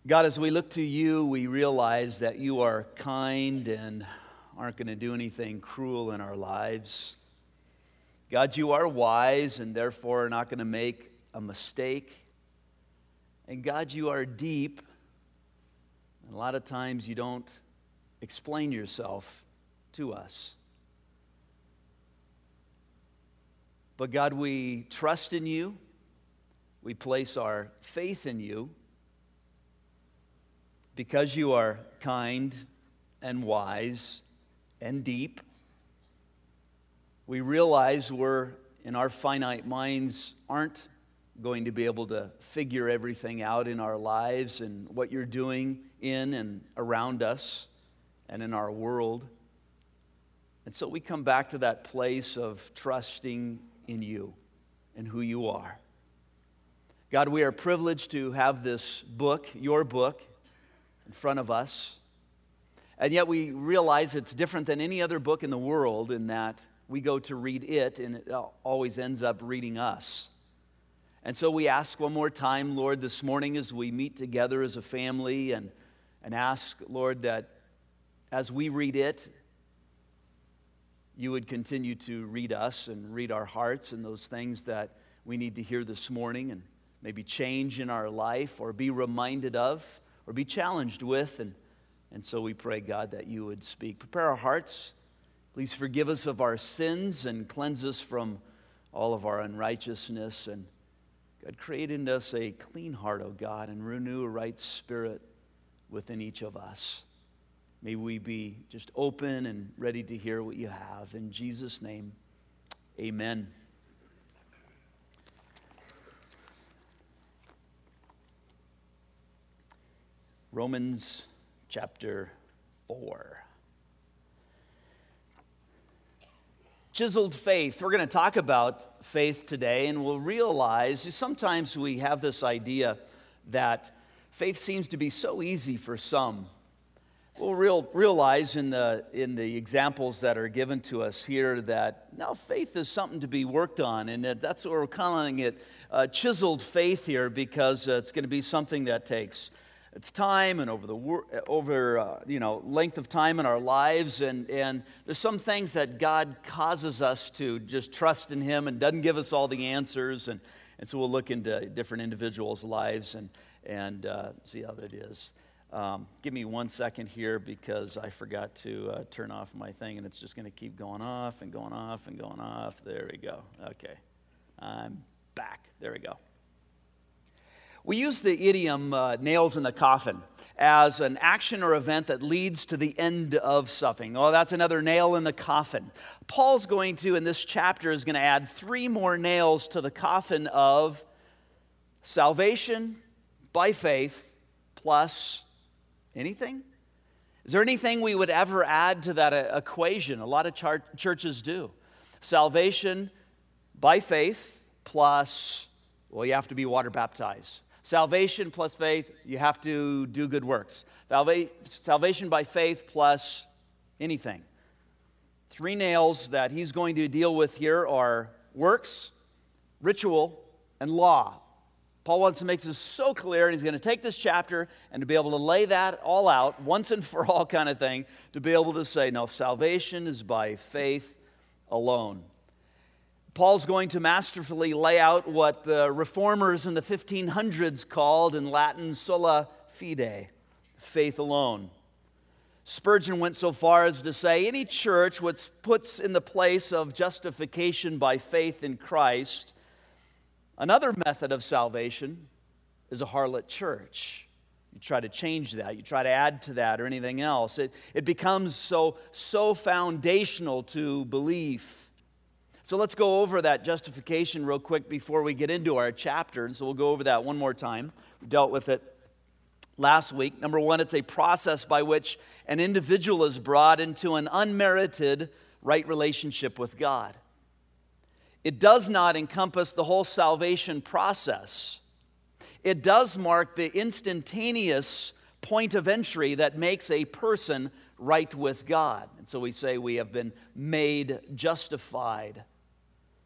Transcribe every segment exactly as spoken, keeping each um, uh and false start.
God, as we look to you, we realize that you are kind and aren't going to do anything cruel in our lives. God, you are wise and therefore are not going to make a mistake. And God, you are deep. And a lot of times you don't explain yourself to us. But God, we trust in you. We place our faith in you. Because you are kind and wise and deep, we realize we're, in our finite minds, aren't going to be able to figure everything out in our lives and what you're doing in and around us and in our world. And so we come back to that place of trusting in you and who you are. God, we are privileged to have this book, your book, in front of us. And yet we realize it's different than any other book in the world in that we go to read it and it always ends up reading us. And so we ask one more time, Lord, this morning as we meet together as a family and, and ask, Lord, that as we read it, you would continue to read us and read our hearts and those things that we need to hear this morning and maybe change in our life or be reminded of or be challenged with. And, and so we pray, God, that you would speak. Prepare our hearts. Please forgive us of our sins and cleanse us from all of our unrighteousness. And God, create in us a clean heart, O God, and renew a right spirit within each of us. May we be just open and ready to hear what you have. In Jesus' name, amen. Romans chapter four. Chiseled faith. We're going to talk about faith today, and we'll realize sometimes we have this idea that faith seems to be so easy for some. We'll real, realize in the, in the examples that are given to us here that now faith is something to be worked on, and that that's what we're calling it, uh, chiseled faith here, because uh, it's going to be something that takes it's time and over the over uh, you know length of time in our lives, and and there's some things that God causes us to just trust in Him and doesn't give us all the answers, and and so we'll look into different individuals' lives and and uh, see how that is. Um, give me one second here because I forgot to uh, turn off my thing, and it's just going to keep going off and going off and going off. There we go. Okay, I'm back. There we go. We use the idiom uh, nails in the coffin as an action or event that leads to the end of something. Oh, that's another nail in the coffin. Paul's going to, in this chapter, is going to add three more nails to the coffin of salvation by faith plus anything? Is there anything we would ever add to that uh, equation? A lot of char- churches do. Salvation by faith plus, well, you have to be water baptized. Salvation plus faith, you have to do good works. Salva- salvation by faith plus anything. Three nails that he's going to deal with here are works, ritual, and law. Paul wants to make this so clear, and he's going to take this chapter and to be able to lay that all out, once and for all kind of thing, to be able to say, no, salvation is by faith alone. Paul's going to masterfully lay out what the reformers in the fifteen hundreds called in Latin sola fide, faith alone. Spurgeon went so far as to say any church which puts in the place of justification by faith in Christ another method of salvation is a harlot church. You try to change that, you try to add to that or anything else. It, it becomes so, so foundational to belief. So let's go over that justification real quick before we get into our chapter. And so we'll go over that one more time. We dealt with it last week. Number one, it's a process by which an individual is brought into an unmerited right relationship with God. It does not encompass the whole salvation process. It does mark the instantaneous point of entry that makes a person right with God. And so we say we have been made justified.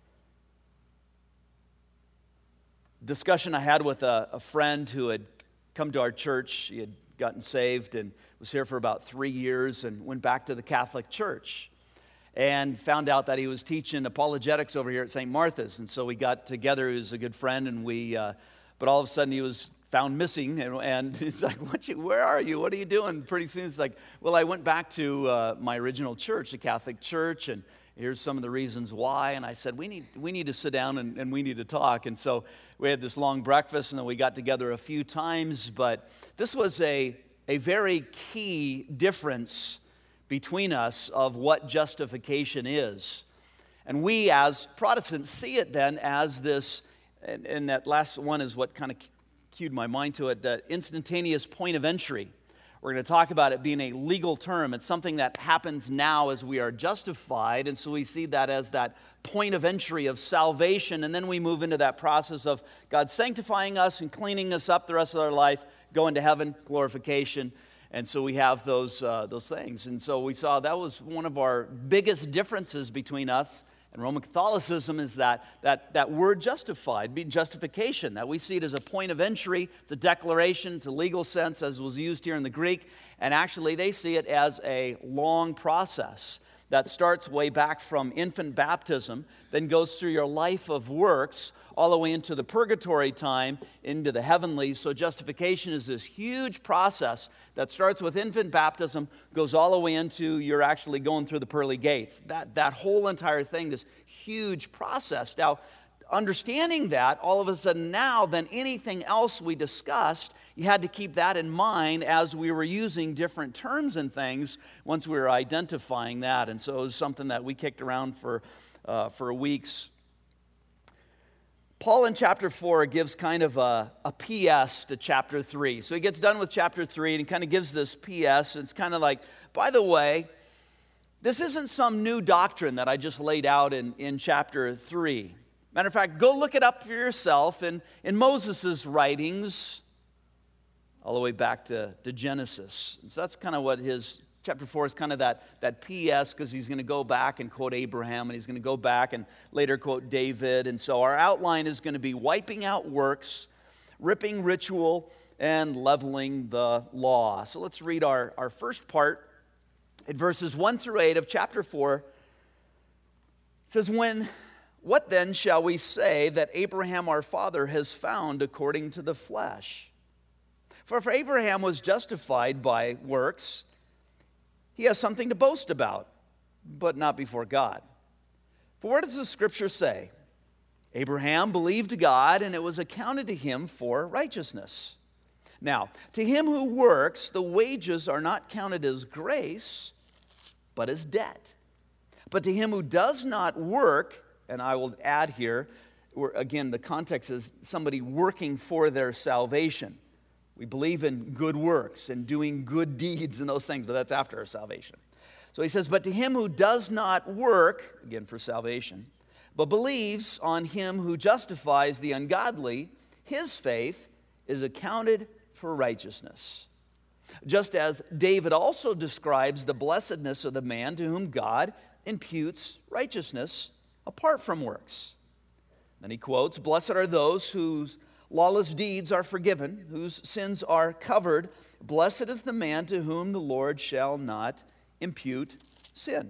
Discussion I had with a, a friend who had come to our church. He had gotten saved and was here for about three years and went back to the Catholic Church and found out that he was teaching apologetics over here at Saint Martha's. And so we got together. He was a good friend, and we, uh, but all of a sudden he was found missing, and, and he's like, what you, where are you? What are you doing? Pretty soon it's like, well, I went back to uh, my original church, the Catholic Church, and here's some of the reasons why. And I said, we need we need to sit down and, and we need to talk. And so we had this long breakfast, and then we got together a few times. But this was a, a very key difference between us of what justification is. And we as Protestants see it then as this, and, and that last one is what kind of cued my mind to it, that instantaneous point of entry. We're going to talk about it being a legal term. It's something that happens now as we are justified, and so we see that as that point of entry of salvation, and then we move into that process of God sanctifying us and cleaning us up the rest of our life, going to heaven, glorification, and so we have those, uh, those things. And so we saw that was one of our biggest differences between us and Roman Catholicism, is that, that, that word justified, being justification, that we see it as a point of entry. It's a declaration, it's a legal sense as was used here in the Greek, and actually they see it as a long process that starts way back from infant baptism, then goes through your life of works, all the way into the purgatory time, into the heavenlies. So justification is this huge process that starts with infant baptism, goes all the way into you're actually going through the pearly gates. That, that whole entire thing, this huge process. Now, understanding that, all of a sudden now, then anything else we discussed, you had to keep that in mind as we were using different terms and things once we were identifying that. And so it was something that we kicked around for, uh, for weeks. Paul in chapter four gives kind of a, a P S to chapter three. So he gets done with chapter three and he kind of gives this P S. It's kind of like, by the way, this isn't some new doctrine that I just laid out in, in chapter three. Matter of fact, go look it up for yourself in, in Moses' writings, all the way back to, to Genesis. And so that's kind of what his chapter four is, kind of that, that P S, because he's going to go back and quote Abraham, and he's going to go back and later quote David. And so our outline is going to be wiping out works, ripping ritual, and leveling the law. So let's read our, our first part at verses one through eight of chapter four. It says, when, what then shall we say that Abraham our father has found according to the flesh? For if Abraham was justified by works, he has something to boast about, but not before God. For what does the scripture say? Abraham believed God, and it was accounted to him for righteousness. Now, to him who works, the wages are not counted as grace, but as debt. But to him who does not work, and I will add here, again, the context is somebody working for their salvation. We believe in good works and doing good deeds and those things, but that's after our salvation. So he says, but to him who does not work, again for salvation, but believes on him who justifies the ungodly, his faith is accounted for righteousness. Just as David also describes the blessedness of the man to whom God imputes righteousness apart from works. Then he quotes, blessed are those whose lawless deeds are forgiven, whose sins are covered. Blessed is the man to whom the Lord shall not impute sin.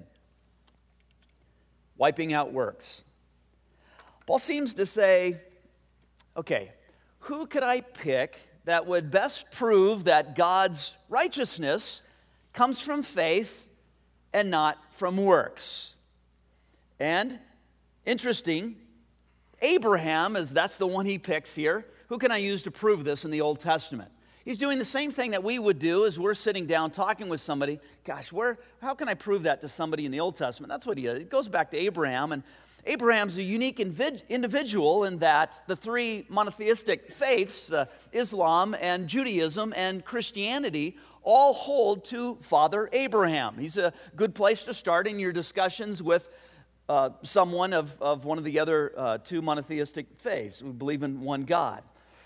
Wiping out works. Paul seems to say, okay, who could I pick that would best prove that God's righteousness comes from faith and not from works? And interesting, Abraham, as that's the one he picks here. Who can I use to prove this in the Old Testament? He's doing the same thing that we would do as we're sitting down talking with somebody. Gosh, where? How can I prove that to somebody in the Old Testament? That's what he does. It goes back to Abraham, and Abraham's a unique individual in that the three monotheistic faiths, uh, Islam and Judaism and Christianity, all hold to Father Abraham. He's a good place to start in your discussions with Uh, someone of, of one of the other uh, two monotheistic faiths who believe in one God.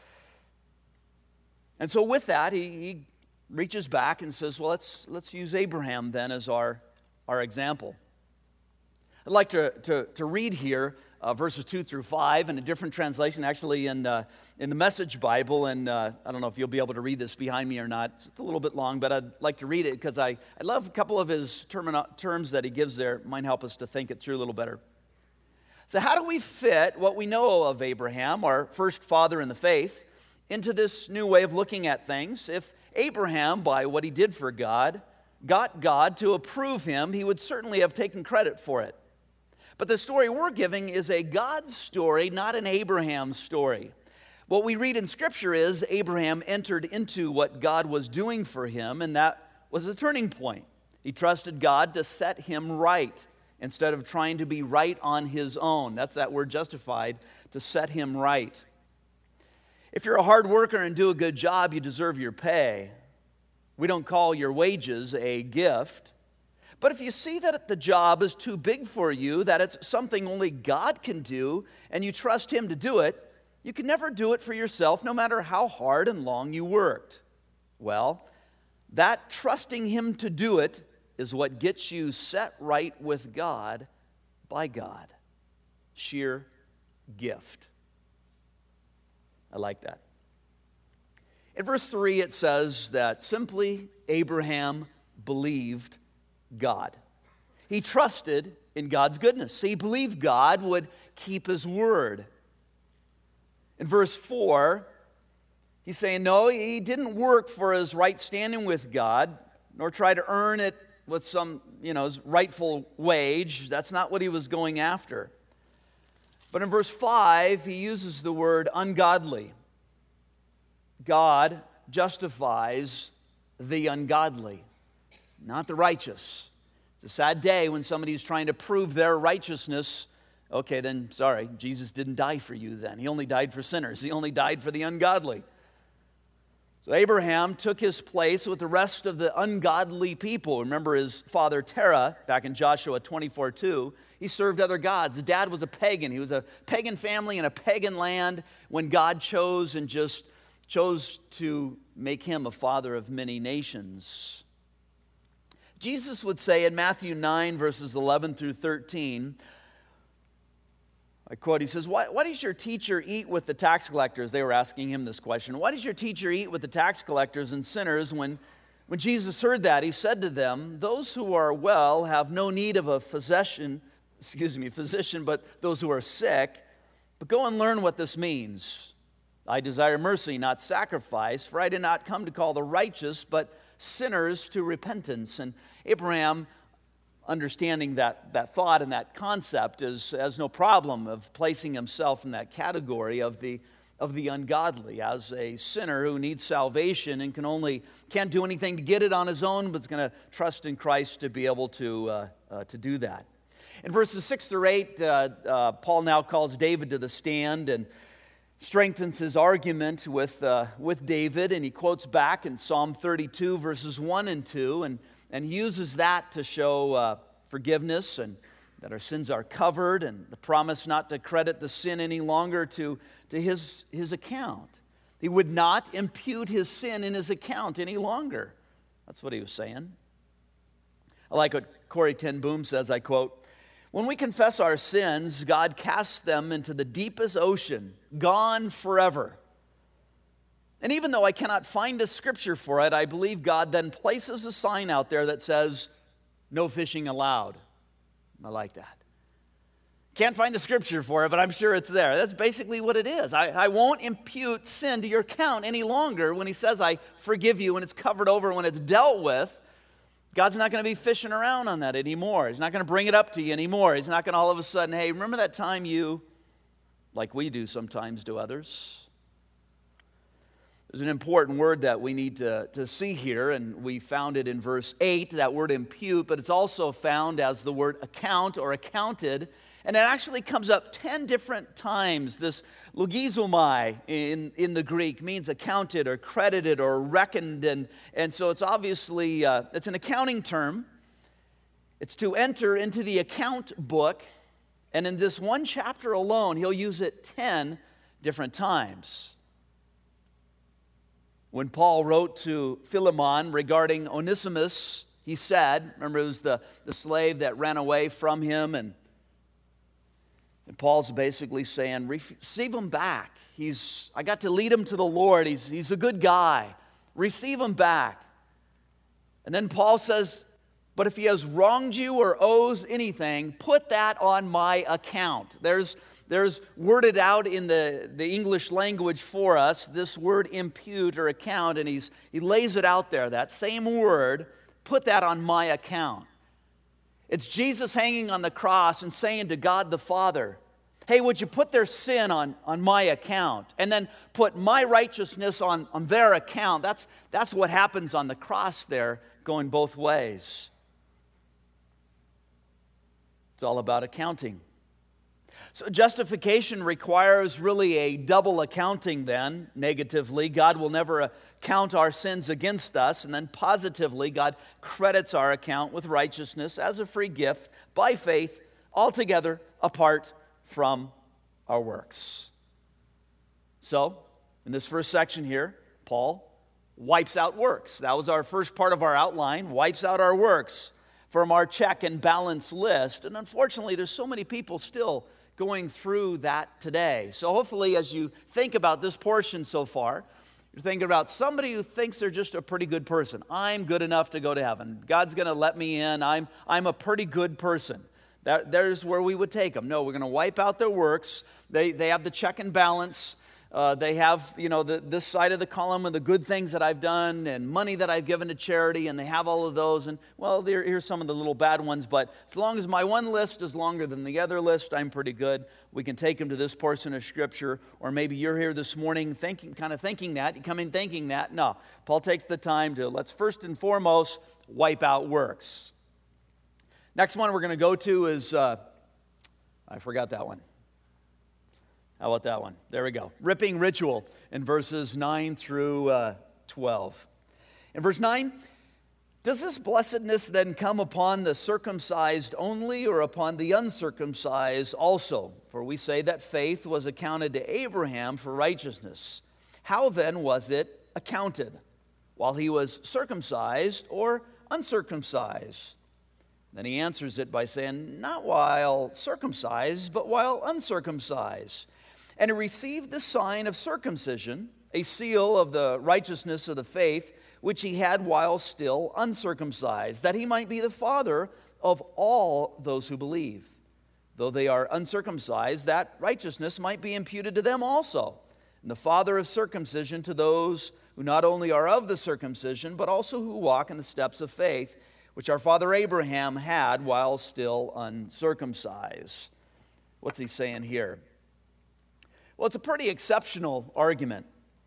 And so with that, he, he reaches back and says, well, let's, let's use Abraham then as our, our example. I'd like to, to, to read here uh, verses two through five in a different translation, actually in, uh, in the Message Bible. And uh, I don't know if you'll be able to read this behind me or not. It's a little bit long, but I'd like to read it because I, I love a couple of his termino- terms that he gives there. It might help us to think it through a little better. So how do we fit what we know of Abraham, our first father in the faith, into this new way of looking at things? If Abraham, by what he did for God, got God to approve him, he would certainly have taken credit for it. But the story we're giving is a God story, not an Abraham story. What we read in Scripture is Abraham entered into what God was doing for him, and that was the turning point. He trusted God to set him right instead of trying to be right on his own. That's that word justified, to set him right. If you're a hard worker and do a good job, you deserve your pay. We don't call your wages a gift. But if you see that the job is too big for you, that it's something only God can do, and you trust Him to do it, you can never do it for yourself, no matter how hard and long you worked. Well, that trusting Him to do it is what gets you set right with God by God. Sheer gift. I like that. In verse three, it says that simply Abraham believed God. He trusted in God's goodness. He believed God would keep His word. In verse four, he's saying, no, he didn't work for his right standing with God, nor try to earn it with some, you know, his rightful wage. That's not what he was going after. But in verse five, he uses the word ungodly. God justifies the ungodly, not the righteous. It's a sad day when somebody's trying to prove their righteousness. Okay, then, sorry, Jesus didn't die for you then. He only died for sinners. He only died for the ungodly. So Abraham took his place with the rest of the ungodly people. Remember his father Terah, back in Joshua twenty-four two, he served other gods. His dad was a pagan. He was a pagan family in a pagan land when God chose and just chose to make him a father of many nations. Jesus would say in Matthew nine, verses eleven through thirteen, I quote, he says, why, why does your teacher eat with the tax collectors? They were asking him this question. Why does your teacher eat with the tax collectors and sinners? When, when Jesus heard that, he said to them, those who are well have no need of a physician, excuse me, physician, but those who are sick. But go and learn what this means. I desire mercy, not sacrifice, for I did not come to call the righteous, but sinners to repentance. And Abraham, understanding that, that thought and that concept, is, has no problem of placing himself in that category of the, of the ungodly as a sinner who needs salvation and can only, can't do anything to get it on his own, but is going to trust in Christ to be able to, uh, uh, to do that. In verses six through eight, uh, uh, Paul now calls David to the stand and strengthens his argument with, uh, with David, and he quotes back in Psalm thirty-two, verses one and two, and And he uses that to show uh, forgiveness and that our sins are covered and the promise not to credit the sin any longer to, to his, his account. He would not impute his sin in his account any longer. That's what he was saying. I like what Corrie ten Boom says, I quote, when we confess our sins, God casts them into the deepest ocean, gone forever. And even though I cannot find a scripture for it, I believe God then places a sign out there that says, no fishing allowed. I like that. Can't find the scripture for it, but I'm sure it's there. That's basically what it is. I, I won't impute sin to your account any longer. When he says I forgive you, when it's covered over, when it's dealt with, God's not going to be fishing around on that anymore. He's not going to bring it up to you anymore. He's not going to all of a sudden, hey, remember that time you, like we do sometimes to others? There's an important word that we need to, to see here, and we found it in verse eight, that word impute, but it's also found as the word account or accounted, and it actually comes up ten different times. This logizomai in, in the Greek means accounted or credited or reckoned, and, and so it's obviously, uh, it's an accounting term. It's to enter into the account book, and in this one chapter alone, he'll use it ten different times. When Paul wrote to Philemon regarding Onesimus, he said, remember it was the, the slave that ran away from him, and And Paul's basically saying, receive him back. He's, I got to lead him to the Lord. He's, he's a good guy. Receive him back. And then Paul says, but if he has wronged you or owes anything, put that on my account. There's, there's worded out in the, the English language for us, this word impute or account, and he's, he lays it out there, that same word, put that on my account. It's Jesus hanging on the cross and saying to God the Father, hey, would you put their sin on, on my account and then put my righteousness on, on their account? That's, that's what happens on the cross there, going both ways. It's all about accounting. So justification requires really a double accounting then, negatively. God will never count our sins against us. And then positively, God credits our account with righteousness as a free gift by faith, altogether apart from our works. So, in this first section here, Paul wipes out works. That was our first part of our outline, wipes out our works from our check and balance list. And unfortunately, there's so many people still going through that today. So hopefully, as you think about this portion so far, you're thinking about somebody who thinks they're just a pretty good person. I'm good enough to go to heaven. God's going to let me in. I'm, I'm a pretty good person. That, there's where we would take them. No, we're going to wipe out their works. They, they have the check and balance. Uh, they have, you know, the, this side of the column of the good things that I've done and money that I've given to charity, and they have all of those. And, well, there, here's some of the little bad ones, but as long as my one list is longer than the other list, I'm pretty good. We can take them to this portion of Scripture, or maybe you're here this morning thinking, kind of thinking that. You come in thinking that. No, Paul takes the time to, let's first and foremost wipe out works. Next one we're going to go to is, uh, I forgot that one. How about that one? There we go. Ripping ritual in verses nine through uh, twelve. In verse nine, does this blessedness then come upon the circumcised only or upon the uncircumcised also? For we say that faith was accounted to Abraham for righteousness. How then was it accounted? While he was circumcised or uncircumcised? Then he answers it by saying, not while circumcised, but while uncircumcised. And he received the sign of circumcision, a seal of the righteousness of the faith, which he had while still uncircumcised, that he might be the father of all those who believe. Though they are uncircumcised, that righteousness might be imputed to them also. And the father of circumcision to those who not only are of the circumcision, but also who walk in the steps of faith, which our father Abraham had while still uncircumcised. What's he saying here? Well, it's a pretty exceptional argument.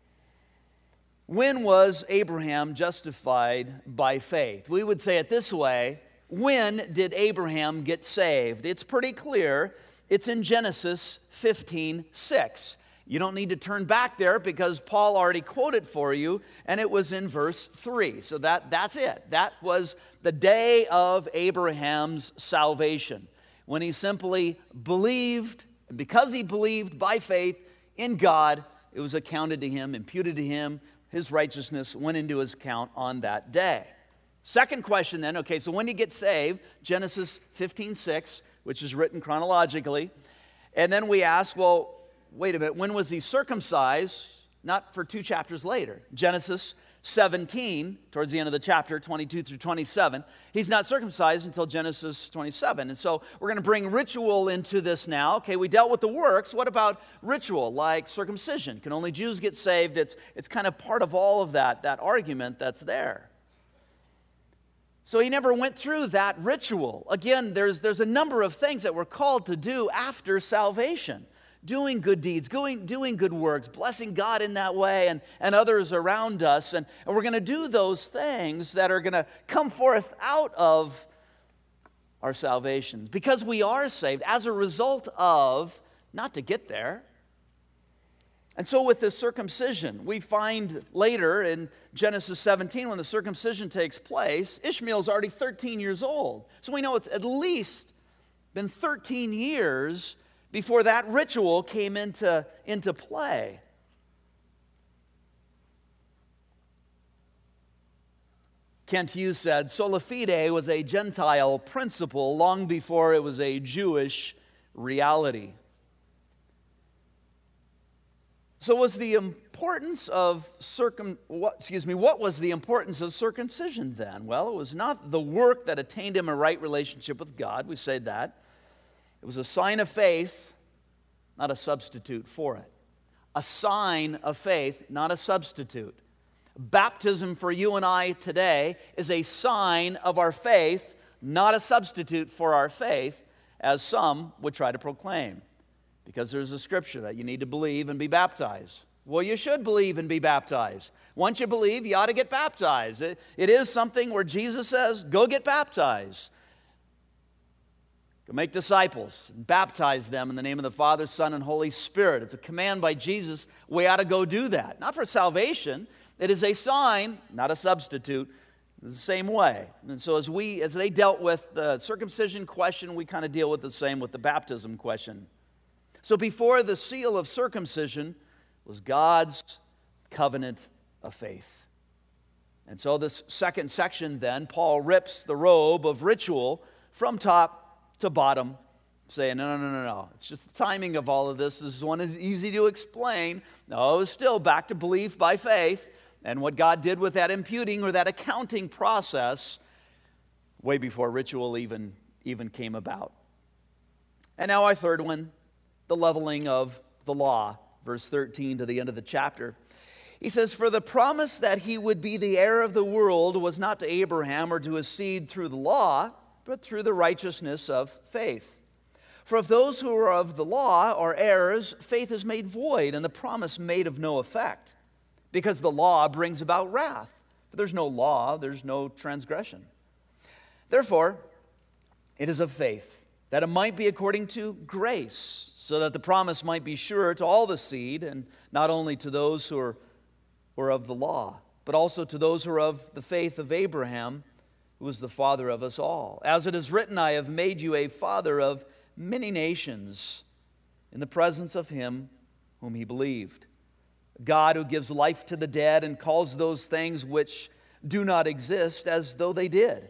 When was Abraham justified by faith? We would say it this way: when did Abraham get saved? It's pretty clear. It's in Genesis fifteen six. You don't need to turn back there because Paul already quoted for you, and it was in verse three. So that, that's it. That was the day of Abraham's salvation, when he simply believed, and because he believed by faith in God, it was accounted to him, imputed to him. His righteousness went into his account on that day. Second question then, okay, so when did he get saved? Genesis fifteen six, which is written chronologically. And then we ask, well, wait a minute, when was he circumcised? Not for two chapters later. Genesis seventeen, towards the end of the chapter, twenty-two through twenty-seven. He's not circumcised until Genesis twenty-seven. And so we're going to bring ritual into this now. Okay, we dealt with the works. What about ritual, like circumcision? Can only Jews get saved? It's, it's kind of part of all of that, that argument that's there. So he never went through that ritual. Again, there's, there's a number of things that we're called to do after salvation. Doing good deeds, doing, doing good works, blessing God in that way and, and others around us. And, and we're going to do those things that are going to come forth out of our salvation. Because we are saved as a result of, not to get there. And so with this circumcision, we find later in Genesis seventeen, when the circumcision takes place, Ishmael's already thirteen years old. So we know it's at least been thirteen years before that ritual came into, into play. Kent Hughes said, sola fide was a Gentile principle long before it was a Jewish reality. So was the importance of circum what, excuse me, what was the importance of circumcision then? Well, it was not the work that attained him a right relationship with God. We say that. It was a sign of faith, not a substitute for it. A sign of faith, not a substitute. Baptism for you and I today is a sign of our faith, not a substitute for our faith, as some would try to proclaim. Because there's a scripture that you need to believe and be baptized. Well, you should believe and be baptized. Once you believe, you ought to get baptized. It, it is something where Jesus says, go get baptized. Go make disciples and baptize them in the name of the Father, Son, and Holy Spirit. It's a command by Jesus. We ought to go do that. Not for salvation. It is a sign, not a substitute. It's the same way. And so as we, as they dealt with the circumcision question, we kind of deal with the same with the baptism question. So before the seal of circumcision was God's covenant of faith. And so this second section then, Paul rips the robe of ritual from top to bottom, saying, no, no, no, no, no. It's just the timing of all of this. This one is easy to explain. No, it's still back to belief by faith and what God did with that imputing or that accounting process way before ritual even, even came about. And now our third one, the leveling of the law, verse thirteen to the end of the chapter. He says, for the promise that he would be the heir of the world was not to Abraham or to his seed through the law, but through the righteousness of faith. For if those who are of the law are heirs, faith is made void and the promise made of no effect, because the law brings about wrath. If there's no law, there's no transgression. Therefore, it is of faith, that it might be according to grace, so that the promise might be sure to all the seed, and not only to those who are, who are of the law, but also to those who are of the faith of Abraham, who was the father of us all. As it is written, I have made you a father of many nations, in the presence of him whom he believed. God who gives life to the dead and calls those things which do not exist as though they did,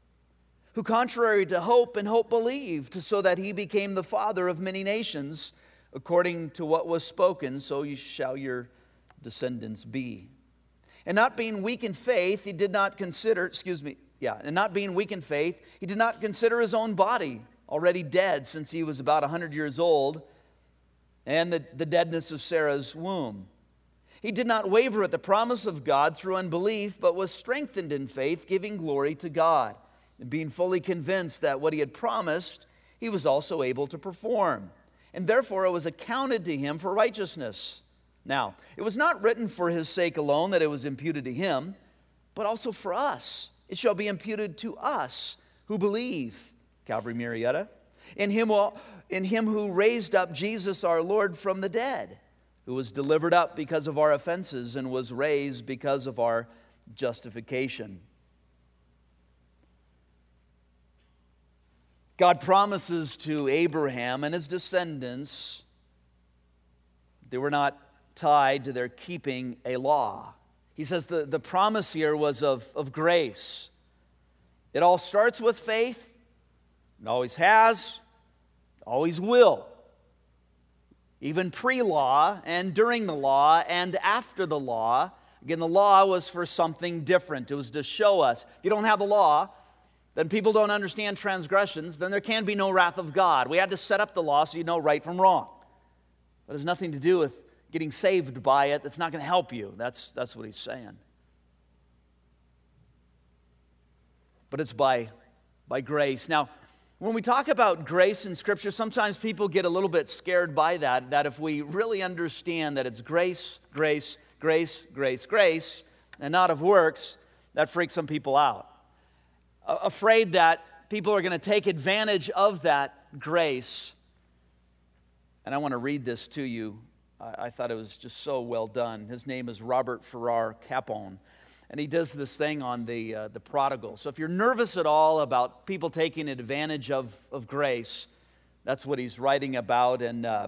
who contrary to hope and hope believed, so that he became the father of many nations, according to what was spoken, so shall your descendants be. And not being weak in faith, he did not consider, excuse me, yeah, and not being weak in faith, he did not consider his own body already dead since he was about a hundred years old, and the, the deadness of Sarah's womb. He did not waver at the promise of God through unbelief, but was strengthened in faith, giving glory to God, and being fully convinced that what he had promised, he was also able to perform. And therefore it was accounted to him for righteousness. Now, it was not written for his sake alone that it was imputed to him, but also for us. It shall be imputed to us who believe. Calvary Marietta. In him, in him who raised up Jesus our Lord from the dead, who was delivered up because of our offenses and was raised because of our justification. God promises to Abraham and his descendants, they were not tied to their keeping a law. He says the, the promise here was of, of grace. It all starts with faith. It always has, always will. Even pre-law and during the law and after the law. Again, the law was for something different. It was to show us. If you don't have the law, then people don't understand transgressions, then there can be no wrath of God. We had to set up the law so you know right from wrong. But it has nothing to do with getting saved by it. That's not going to help you. That's, that's what he's saying. But it's by, by grace. Now, when we talk about grace in Scripture, sometimes people get a little bit scared by that, that if we really understand that it's grace, grace, grace, grace, grace, and not of works, that freaks some people out. Afraid that people are going to take advantage of that grace. And I want to read this to you. I, I thought it was just so well done. His name is Robert Farrar Capon. And he does this thing on the, uh, the prodigal. So if you're nervous at all about people taking advantage of, of grace, that's what he's writing about. And uh,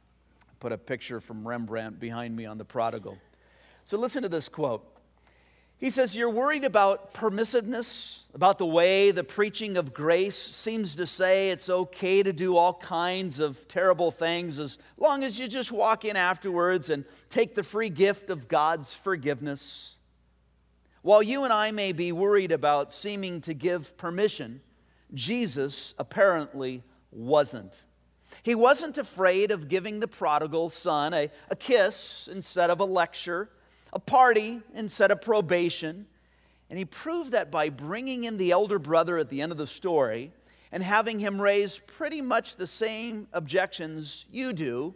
put a picture from Rembrandt behind me on the prodigal. So listen to this quote. He says, you're worried about permissiveness, about the way the preaching of grace seems to say it's okay to do all kinds of terrible things as long as you just walk in afterwards and take the free gift of God's forgiveness. While you and I may be worried about seeming to give permission, Jesus apparently wasn't. He wasn't afraid of giving the prodigal son a, a kiss instead of a lecture, a party instead of probation. And he proved that by bringing in the elder brother at the end of the story and having him raise pretty much the same objections you do.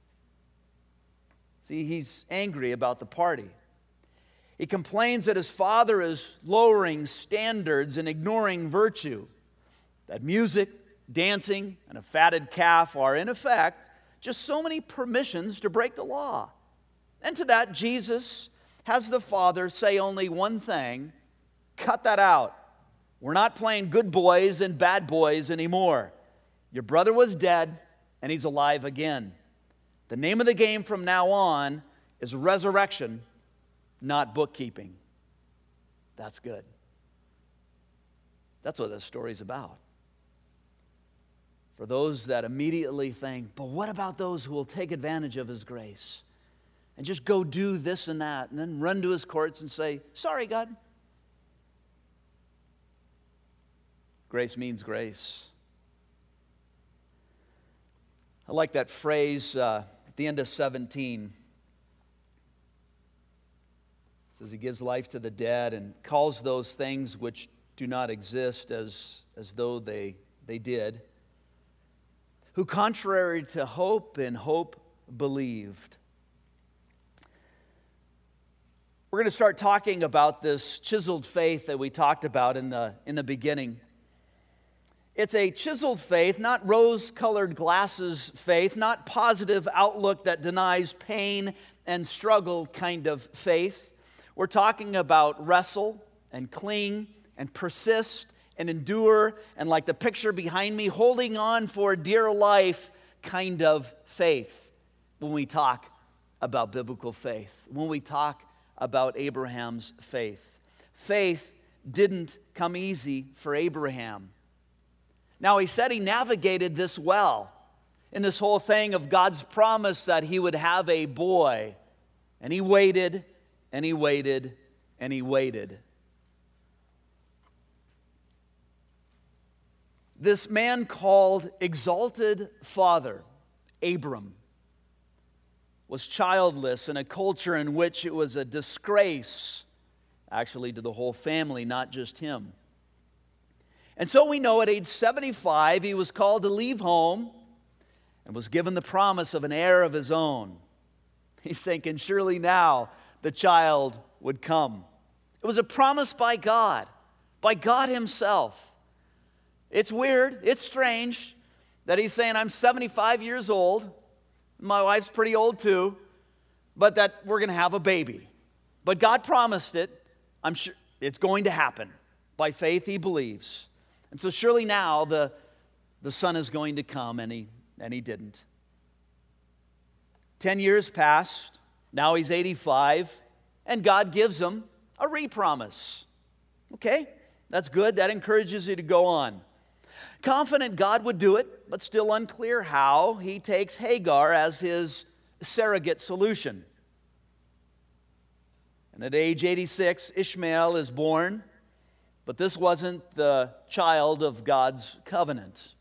See, he's angry about the party. He complains that his father is lowering standards and ignoring virtue, that music, dancing, and a fatted calf are, in effect, just so many permissions to break the law. And to that, Jesus has the father say only one thing: cut that out. We're not playing good boys and bad boys anymore. Your brother was dead, and he's alive again. The name of the game from now on is resurrection, not bookkeeping. That's good. That's what this story's about. For those that immediately think, but what about those who will take advantage of His grace and just go do this and that and then run to His courts and say, sorry, God. Grace means grace. I like that phrase uh, at the end of seventeen. It says He gives life to the dead and calls those things which do not exist as, as though they, they did. Who contrary to hope in hope believed. We're going to start talking about this chiseled faith that we talked about in the, in the beginning. It's a chiseled faith, not rose-colored glasses faith, not positive outlook that denies pain and struggle kind of faith. We're talking about wrestle and cling and persist and endure, and like the picture behind me, holding on for dear life kind of faith when we talk about biblical faith, when we talk about Abraham's faith. Faith didn't come easy for Abraham. Now, he said he navigated this well in this whole thing of God's promise that he would have a boy, and he waited, and he waited, and he waited. This man called exalted father, Abram, was childless in a culture in which it was a disgrace, actually, to the whole family, not just him. And so we know at age seventy-five, he was called to leave home and was given the promise of an heir of his own. He's thinking, surely now the child would come. It was a promise by God, by God Himself. It's weird, it's strange that he's saying, I'm seventy-five years old, my wife's pretty old too, but that we're going to have a baby. But God promised it. I'm sure it's going to happen. By faith, he believes. And so surely now the, the son is going to come, and he, and he didn't. Ten years passed, now he's eighty-five, and God gives him a re-promise. Okay, that's good, that encourages you to go on. Confident God would do it, but still unclear how, he takes Hagar as his surrogate solution. And at age eighty-six, Ishmael is born, but this wasn't the child of God's covenant.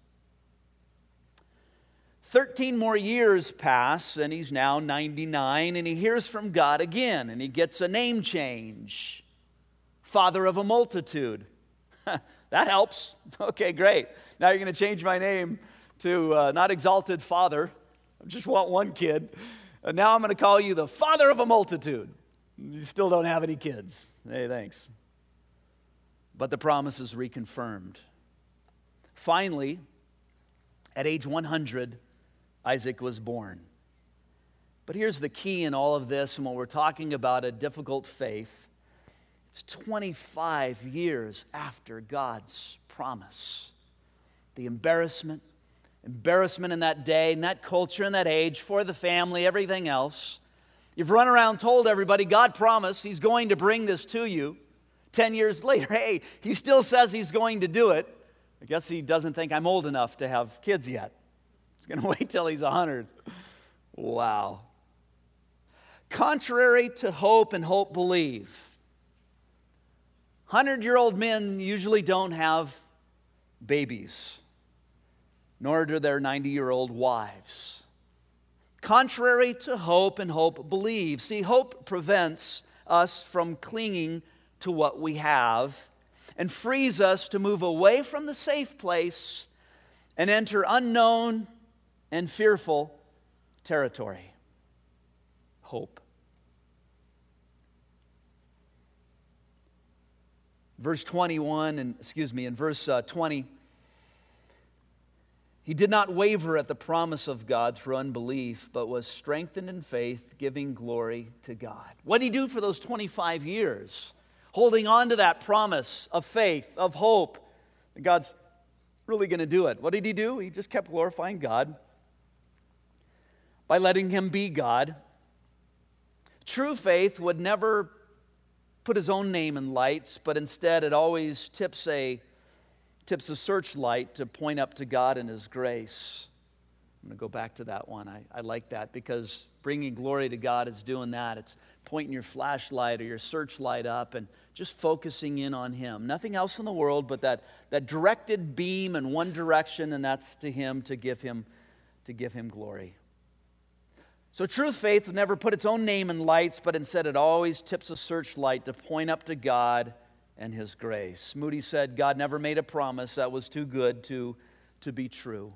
Thirteen more years pass, and he's now ninety-nine, and he hears from God again, and he gets a name change. Father of a multitude. That helps. Okay, great. Now you're going to change my name to uh, not Exalted Father. I just want one kid. And now I'm going to call you the Father of a multitude. You still don't have any kids. Hey, thanks. But the promise is reconfirmed. Finally, at age one hundred, Isaac was born. But here's the key in all of this, and when we're talking about a difficult faith, it's twenty-five years after God's promise. The embarrassment, embarrassment in that day, in that culture, in that age, for the family, everything else. You've run around, told everybody, God promised He's going to bring this to you. Ten years later, hey, He still says He's going to do it. I guess He doesn't think I'm old enough to have kids yet. He's going to wait till He's one hundred. Wow. Contrary to hope and hope believe, hundred-year-old men usually don't have babies, nor do their ninety-year-old wives. Contrary to hope and hope believe. See, hope prevents us from clinging to what we have and frees us to move away from the safe place and enter unknown and fearful territory. Hope. Verse twenty-one, and excuse me, in verse uh, twenty, he did not waver at the promise of God through unbelief, but was strengthened in faith, giving glory to God. What did he do for those twenty-five years? Holding on to that promise of faith, of hope, that God's really going to do it. What did he do? He just kept glorifying God by letting Him be God. True faith would never put his own name in lights, but instead it always tips a tips a searchlight to point up to God and His grace. I'm going to go back to that one. I, I like that because bringing glory to God is doing that. It's pointing your flashlight or your searchlight up and just focusing in on Him. Nothing else in the world but that, that directed beam in one direction, and that's to Him, to give Him, to give Him glory. So true faith would never put its own name in lights, but instead it always tips a searchlight to point up to God and His grace. Moody said, God never made a promise that was too good to, to be true.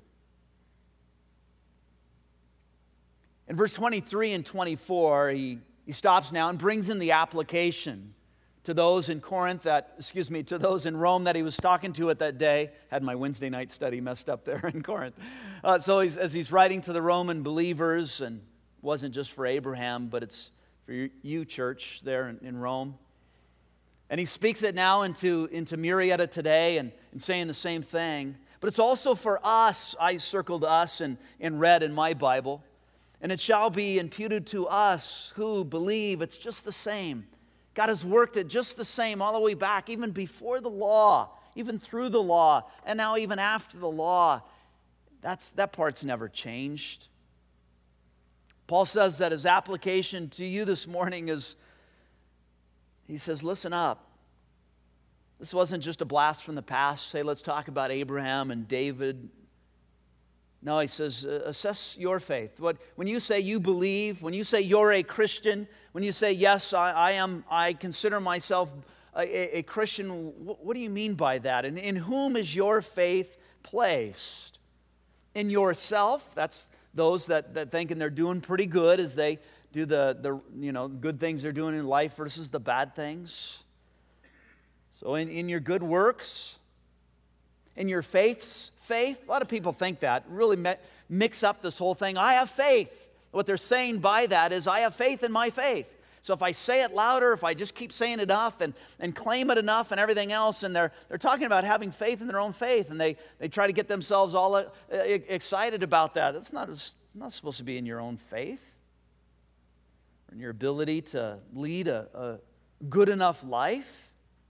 In verse twenty-three and twenty-four, he, he stops now and brings in the application to those in Corinth that, excuse me, to those in Rome that he was talking to at that day. Had my Wednesday night study messed up there in Corinth. Uh, so he's, as he's writing to the Roman believers, and it wasn't just for Abraham, but it's for you, you church there in, in Rome. And he speaks it now into, into Murrieta today and, and saying the same thing. But it's also for us. I circled us and, and read in my Bible. And it shall be imputed to us who believe. It's just the same. God has worked it just the same all the way back, even before the law, even through the law, and now even after the law. That's, that part's never changed. Paul says that his application to you this morning is, he says, listen up. This wasn't just a blast from the past. Say, let's talk about Abraham and David. No, he says, assess your faith. What, when you say you believe, when you say you're a Christian, when you say, yes, I, I am, I consider myself a, a Christian, what, what do you mean by that? And in whom is your faith placed? In yourself? That's those that, that thinking they're doing pretty good as they do the, the you know good things they're doing in life versus the bad things. So in, in your good works, in your faith's faith, a lot of people think that, really me- mix up this whole thing. I have faith. What they're saying by that is I have faith in my faith. So if I say it louder, if I just keep saying it enough and, and claim it enough and everything else, and they're, they're talking about having faith in their own faith, and they, they try to get themselves all uh, excited about that. That's not, it's not supposed to be in your own faith or in your ability to lead a, a good enough life.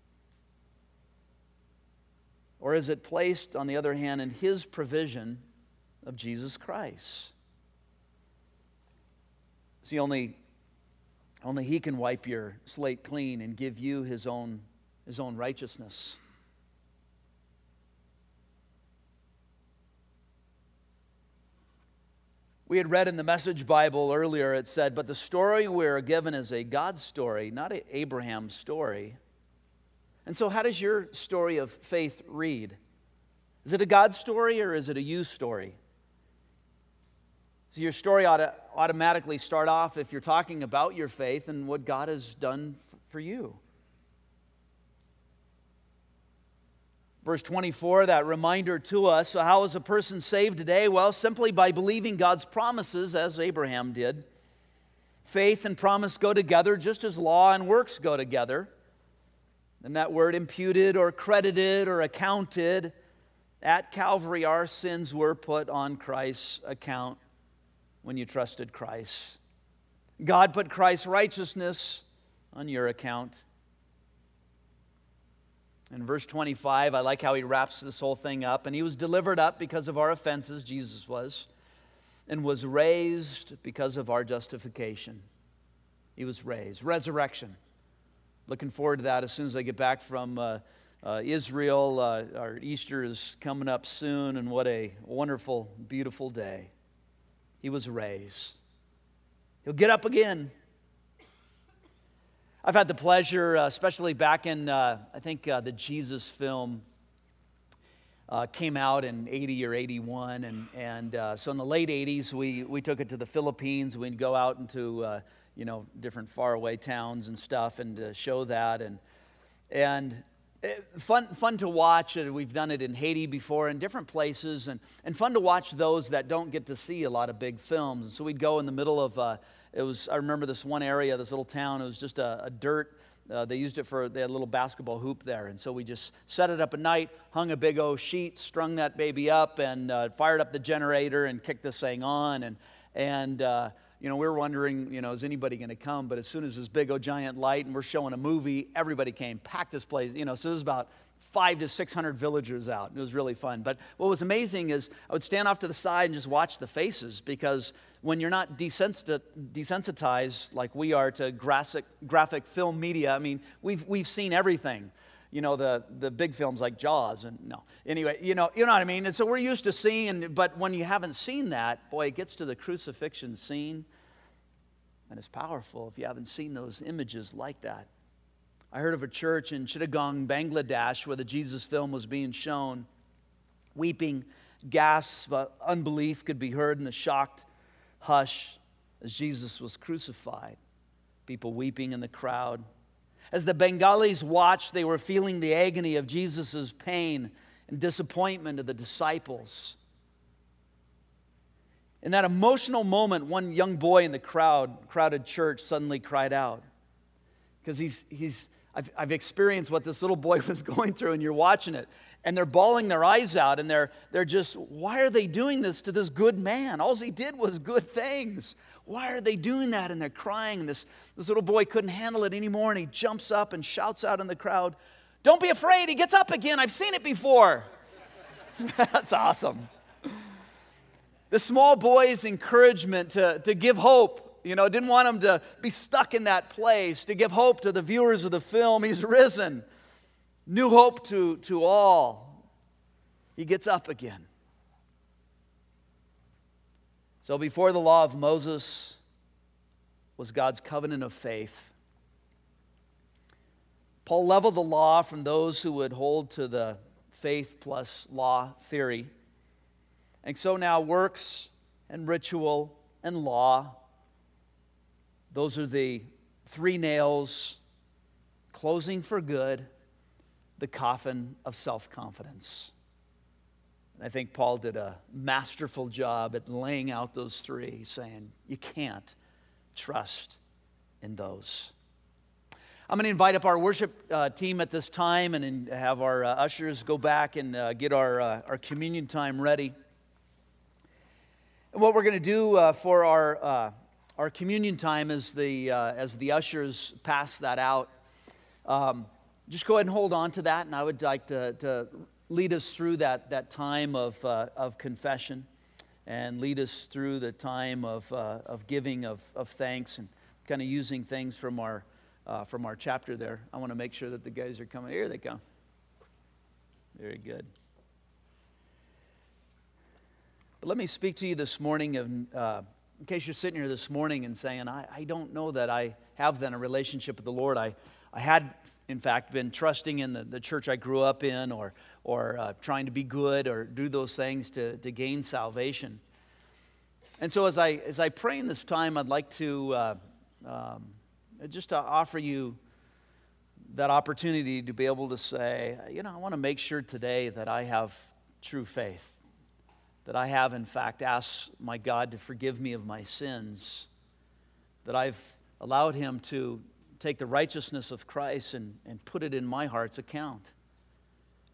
Or is it placed, on the other hand, in His provision of Jesus Christ? See, only, only He can wipe your slate clean and give you His own, His own righteousness. We had read in the Message Bible earlier, it said, but the story we're given is a God story, not an Abraham story. And so how does your story of faith read? Is it a God story or is it a you story? So your story ought to automatically start off, if you're talking about your faith and what God has done for you. Verse twenty-four, that reminder to us. So how is a person saved today? Well, simply by believing God's promises, as Abraham did. Faith and promise go together just as law and works go together. And that word imputed or credited or accounted, at Calvary our sins were put on Christ's account when you trusted Christ. God put Christ's righteousness on your account. In verse twenty-five, I like how he wraps this whole thing up. And he was delivered up because of our offenses, Jesus was, and was raised because of our justification. He was raised. Resurrection. Looking forward to that as soon as I get back from uh, uh, Israel. Uh, our Easter is coming up soon, and what a wonderful, beautiful day. He was raised. He'll get up again. I've had the pleasure, uh, especially back in, uh, I think uh, the Jesus film uh, came out in eighty or eighty-one, and and uh, so in the late eighties, we we took it to the Philippines. We'd go out into uh, you know different faraway towns and stuff, and uh, show that, and and it, fun fun to watch. We've done it in Haiti before, in different places, and and fun to watch those that don't get to see a lot of big films. And so we'd go in the middle of. Uh, It was, I remember this one area, this little town, it was just a, a dirt, uh, they used it for, they had a little basketball hoop there, and so we just set it up at night, hung a big old sheet, strung that baby up, and uh, fired up the generator and kicked this thing on, and, and uh, you know, we were wondering, you know, is anybody going to come, but as soon as this big old giant light, and we're showing a movie, everybody came, packed this place, you know, so it was about five to six hundred villagers out. It was really fun. But what was amazing is I would stand off to the side and just watch the faces, because when you're not desensitized like we are to graphic, graphic film media, I mean, we've we've seen everything. You know, the, the big films like Jaws, and no. Anyway, you know, you know what I mean? And so we're used to seeing, but when you haven't seen that, boy, it gets to the crucifixion scene, and it's powerful if you haven't seen those images like that. I heard of a church in Chittagong, Bangladesh, where the Jesus film was being shown. Weeping gasps of unbelief could be heard in the shocked hush as Jesus was crucified. People weeping in the crowd. As the Bengalis watched, they were feeling the agony of Jesus' pain and disappointment of the disciples. In that emotional moment, one young boy in the crowd, crowded church suddenly cried out. Because he's, he's, I've, I've experienced what this little boy was going through, and you're watching it. And they're bawling their eyes out, and they're, they're just, why are they doing this to this good man? All he did was good things. Why are they doing that? And they're crying. This, this little boy couldn't handle it anymore, and he jumps up and shouts out in the crowd, "Don't be afraid, he gets up again. I've seen it before." That's awesome. The small boy's encouragement to, to give hope. You know, didn't want him to be stuck in that place, to give hope to the viewers of the film. He's risen. New hope to, to all. He gets up again. So before the law of Moses was God's covenant of faith. Paul leveled the law from those who would hold to the faith plus law theory. And so now works and ritual and law, those are the three nails closing for good the coffin of self-confidence. And I think Paul did a masterful job at laying out those three, saying you can't trust in those. I'm going to invite up our worship uh, team at this time and in, have our uh, ushers go back and uh, get our, uh, our communion time ready. And what we're going to do uh, for our uh, our communion time is the uh, as the ushers pass that out. Um, just go ahead and hold on to that, and I would like to, to lead us through that that time of uh, of confession, and lead us through the time of uh, of giving of of thanks, and kind of using things from our uh, from our chapter there. I want to make sure that the guys are coming. Here they come. Very good. But let me speak to you this morning of, uh, in case you're sitting here this morning and saying, I, I don't know that I have then a relationship with the Lord. I, I had, in fact, been trusting in the, the church I grew up in, or, or uh, trying to be good or do those things to, to gain salvation. And so as I, as I pray in this time, I'd like to uh, um, just to offer you that opportunity to be able to say, you know, I want to make sure today that I have true faith. That I have, in fact, asked my God to forgive me of my sins, that I've allowed Him to take the righteousness of Christ and, and put it in my heart's account.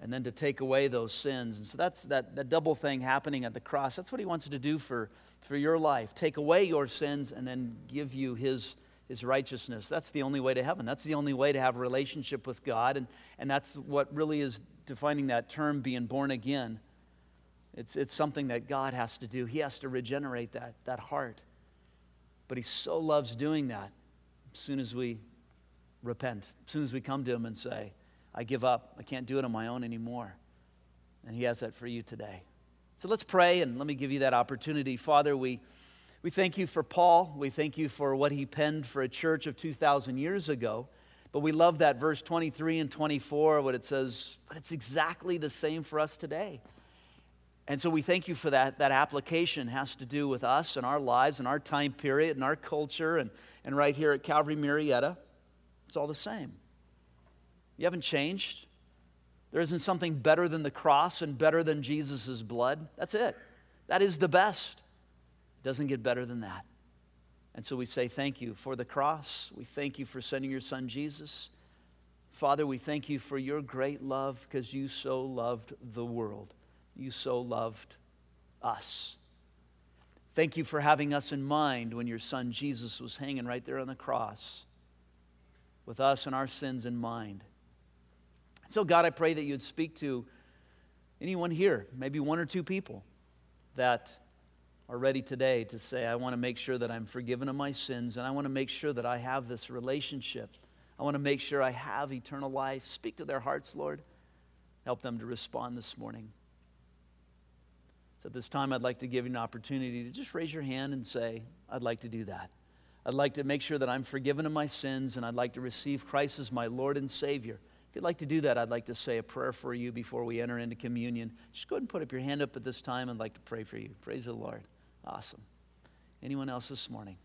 and then to take away those sins. And so that's that, that double thing happening at the cross. That's what he wants to do for, for your life. Take away your sins and then give you his, his righteousness. That's the only way to heaven. That's the only way to have a relationship with God. And, and that's what really is defining that term, being born again. It's, it's something that God has to do. He has to regenerate that, that heart. But he so loves doing that as soon as we repent, as soon as we come to him and say, I give up. I can't do it on my own anymore. And he has that for you today. So let's pray, and let me give you that opportunity. Father, we, we thank you for Paul. We thank you for what he penned for a church of two thousand years ago. But we love that verse twenty-three and twenty-four, what it says, but it's exactly the same for us today. And so we thank you for that. That application has to do with us and our lives and our time period and our culture. And, and right here at Calvary Murrieta, it's all the same. You haven't changed. There isn't something better than the cross and better than Jesus' blood. That's it. That is the best. It doesn't get better than that. And so we say thank you for the cross. We thank you for sending your son Jesus. Father, we thank you for your great love because you so loved the world. You so loved us. Thank you for having us in mind when your son Jesus was hanging right there on the cross with us and our sins in mind. So God, I pray that you'd speak to anyone here, maybe one or two people that are ready today to say, I want to make sure that I'm forgiven of my sins, and I want to make sure that I have this relationship. I want to make sure I have eternal life. Speak to their hearts, Lord. Help them to respond this morning. So at this time, I'd like to give you an opportunity to just raise your hand and say, I'd like to do that. I'd like to make sure that I'm forgiven of my sins, and I'd like to receive Christ as my Lord and Savior. If you'd like to do that, I'd like to say a prayer for you before we enter into communion. Just go ahead and put up your hand up at this time. I'd like to pray for you. Praise the Lord. Awesome. Anyone else this morning?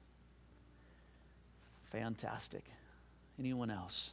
Fantastic. Anyone else?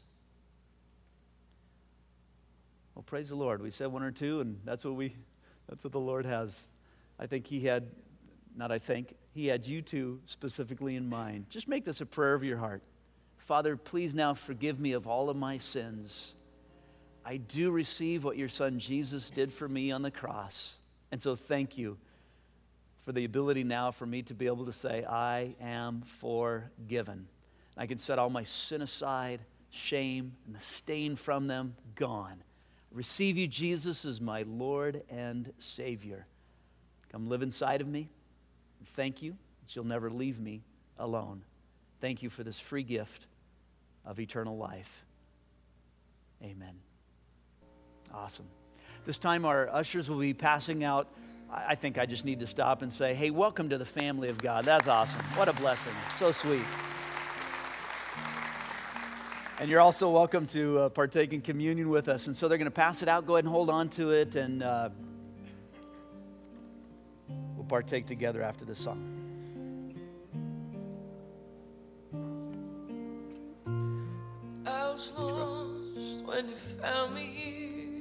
Well, praise the Lord. We said one or two, and that's what we, that's what the Lord has. I think he had, not I think, he had you two specifically in mind. Just make this a prayer of your heart. Father, please now forgive me of all of my sins. I do receive what your son Jesus did for me on the cross. And so thank you for the ability now for me to be able to say, I am forgiven. I can set all my sin aside, shame, and the stain from them gone. Receive you, Jesus, as my Lord and Savior. Come live inside of me. Thank you that you'll never leave me alone. Thank you for this free gift of eternal life. Amen. Awesome. This time our ushers will be passing out. I think I just need to stop and say, hey, welcome to the family of God. That's awesome. What a blessing. So sweet. And you're also welcome to uh, partake in communion with us. And so they're going to pass it out. Go ahead and hold on to it, and uh, we'll partake together after this song. I was lost when you found me here.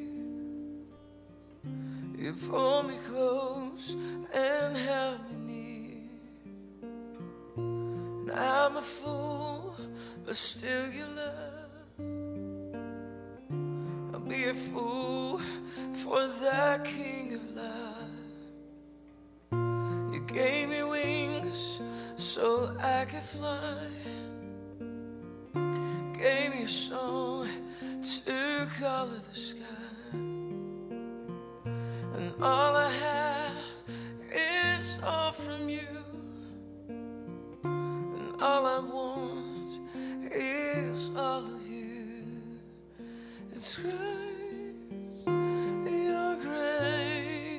You pulled me close and held me near. And I'm a fool, but still you love. I'll be a fool for that King of love. You gave me wings so I could fly. Gave me a song to color the sky. And all I have is all from you. And all I want is all of you. It's grace, your grace.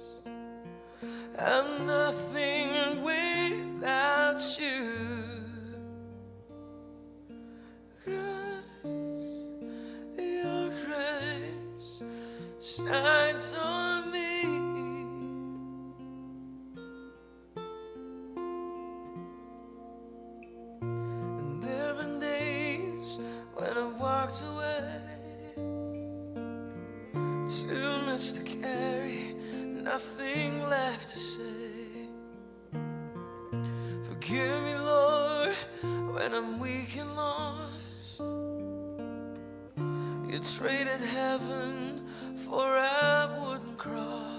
I'm nothing without you. Grace, your grace shines on me. And there have been days when I walked away, too much to carry, nothing left to say. Forgive me, Lord, when I'm weak and lost. You You traded heaven for a wooden cross.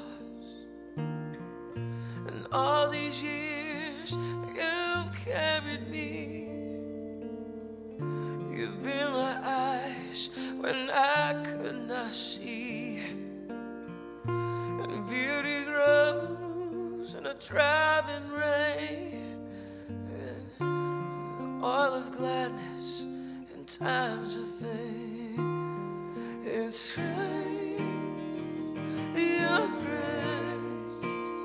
And all these years you've carried me. You've been my eyes when I could not see. And beauty grows in a driving rain. And oil of gladness in times of pain. It's grace, your grace.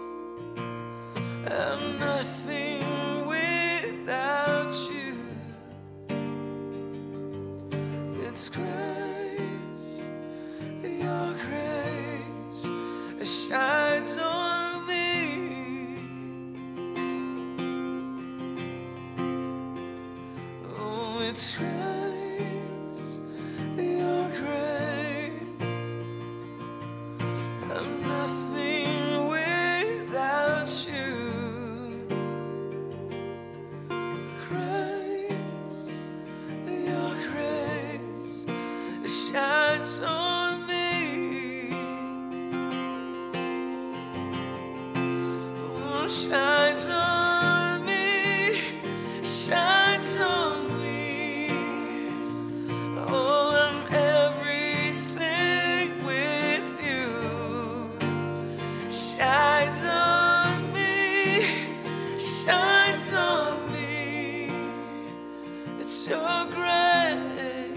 I'm nothing without you. It's grace, your grace, it shines on me. Oh, it's grace, your grace. I'm nothing without you. Grace, your grace, it shines on me. Oh, shines on me, shines on me. Oh, I'm everything with you. Shines on me, shines on me. It's your grace.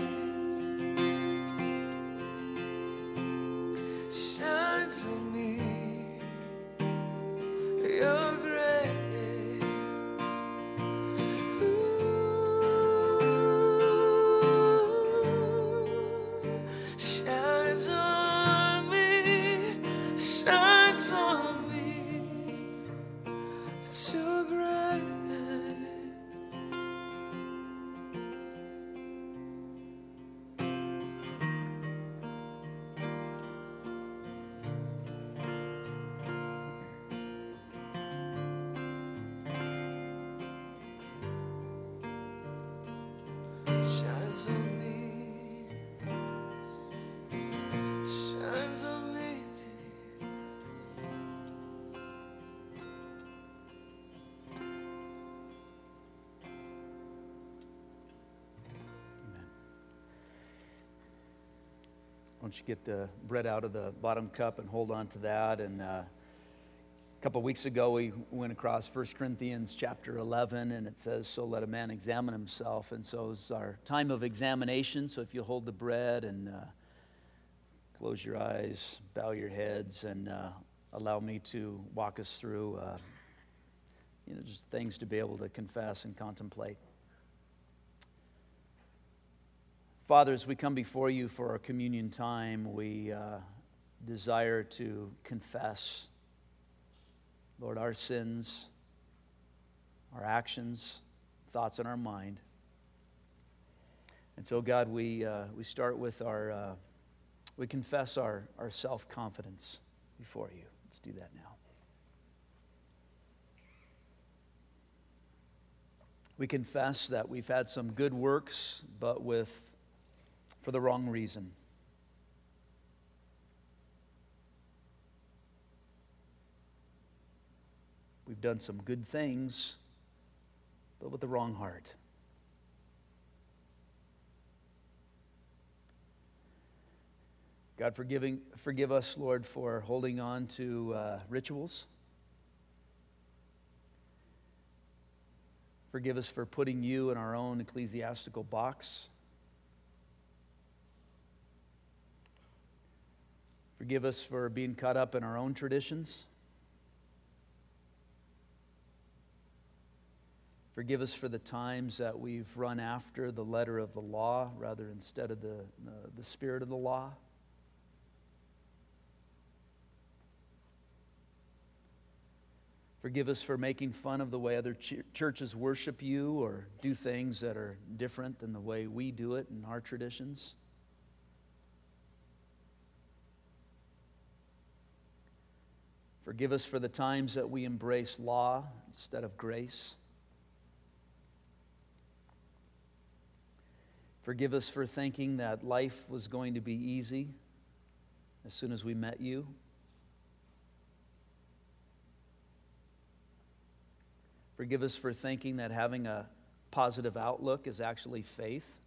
Shines on me, your grace. Ooh, shines on me, shines on me. It's your grace. Shines on me, shines on me. Why don't you get the bread out of the bottom cup and hold on to that. And uh, a couple weeks ago, we went across First Corinthians chapter eleven, and it says, so let a man examine himself. And so it's our time of examination. So if you hold the bread and uh, close your eyes, bow your heads, and uh, allow me to walk us through, uh, you know, just things to be able to confess and contemplate. Father, as we come before you for our communion time, we uh, desire to confess, Lord, our sins, our actions, thoughts in our mind. And so, God, we uh, we start with our, uh, we confess our, our self-confidence before you. Let's do that now. We confess that we've had some good works, but with for the wrong reason. We've done some good things, but with the wrong heart. God, forgiving, forgive us, Lord, for holding on to uh, rituals. Forgive us for putting you in our own ecclesiastical box. Forgive us for being caught up in our own traditions. Forgive us for the times that we've run after the letter of the law rather instead of the, uh, the spirit of the law. Forgive us for making fun of the way other ch- churches worship you or do things that are different than the way we do it in our traditions. Forgive us for the times that we embrace law instead of grace. Forgive us for thinking that life was going to be easy as soon as we met you. Forgive us for thinking that having a positive outlook is actually faith.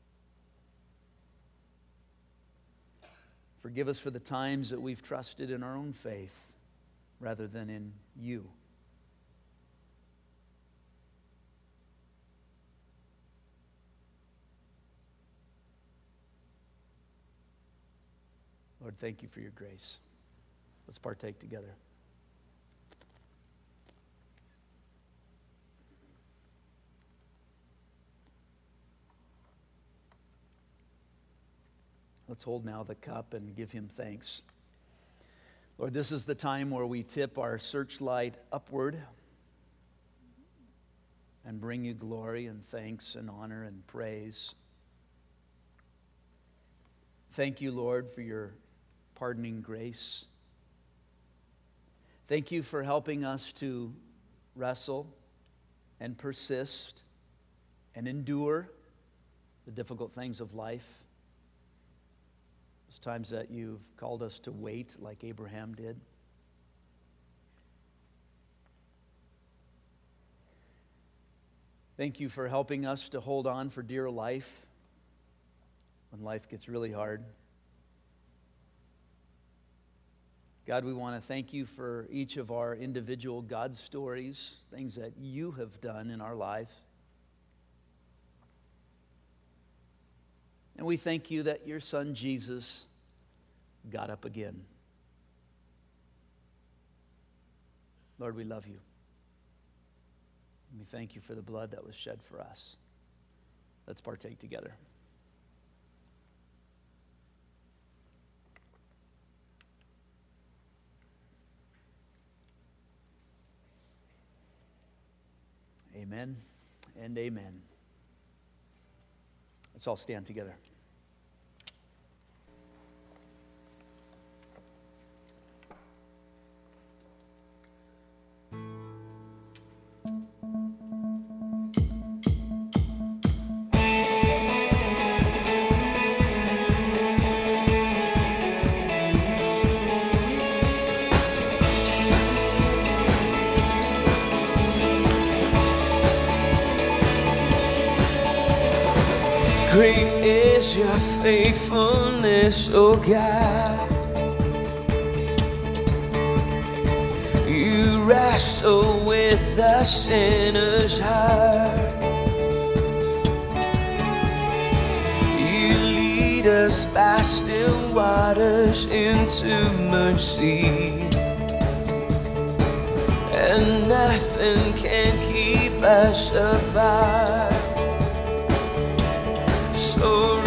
Forgive us for the times that we've trusted in our own faith rather than in you. Lord, thank you for your grace. Let's partake together. Let's hold now the cup and give him thanks. Lord, this is the time where we tip our searchlight upward and bring you glory and thanks and honor and praise. Thank you, Lord, for your pardoning grace. Thank you for helping us to wrestle and persist and endure the difficult things of life. Those times that you've called us to wait like Abraham did. Thank you for helping us to hold on for dear life when life gets really hard. God, we want to thank you for each of our individual God stories, things that you have done in our life. And we thank you that your son Jesus got up again. Lord, we love you. We thank you for the blood that was shed for us. Let's partake together. Amen and amen. Let's all stand together. Great is your faithfulness, O God. You wrestle with the sinner's heart. You lead us by still waters into mercy, and nothing can keep us apart. So